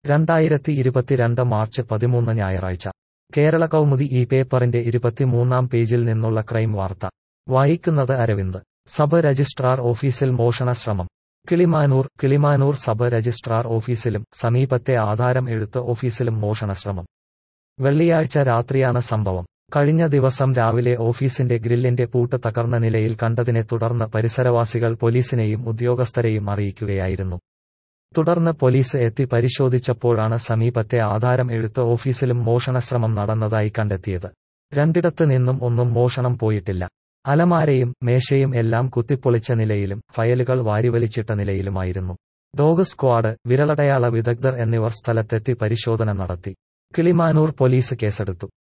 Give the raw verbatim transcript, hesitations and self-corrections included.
രണ്ടായിരത്തി ഇരുപത്തിരണ്ട് മാർച്ച് പതിമൂന്ന് ഞായറാഴ്ച കേരള കൗമുദി ഈ പേപ്പറിന്റെ ഇരുപത്തിമൂന്നാം പേജിൽ നിന്നുള്ള ക്രൈം വാർത്ത വായിക്കുന്നത് അരവിന്ദ്. സബ് രജിസ്ട്രാർ ഓഫീസിൽ മോഷണ ശ്രമം. കിളിമാനൂർ കിളിമാനൂർ സബ് രജിസ്ട്രാർ ഓഫീസിലും സമീപത്തെ ആധാരം എഴുത്ത് ഓഫീസിലും മോഷണശ്രമം. വെള്ളിയാഴ്ച രാത്രിയാണ് സംഭവം. കഴിഞ്ഞ ദിവസം രാവിലെ ഓഫീസിന്റെ ഗ്രില്ലിന്റെ പൂട്ട് തകർന്ന നിലയിൽ കണ്ടതിനെ തുടർന്ന് പരിസരവാസികൾ പോലീസിനെയും ഉദ്യോഗസ്ഥരെയും അറിയിക്കുകയായിരുന്നു. തുടർന്ന് പോലീസ് എത്തി പരിശോധിച്ചപ്പോഴാണ് സമീപത്തെ ആധാരം എഴുത്ത് ഓഫീസിലും മോഷണശ്രമം നടന്നതായി കണ്ടെത്തിയത്. രണ്ടിടത്ത് നിന്നും ഒന്നും മോഷണം പോയിട്ടില്ല. അലമാരയും മേശയും എല്ലാം കുത്തിപ്പൊളിച്ച നിലയിലും ഫയലുകൾ വാരിവലിച്ചിട്ട നിലയിലുമായിരുന്നു. ഡോഗ് സ്ക്വാഡ്, വിരലടയാള വിദഗ്ധർ എന്നിവർ സ്ഥലത്തെത്തി പരിശോധന നടത്തി. കിളിമാനൂർ പോലീസ് കേസെടുത്തു.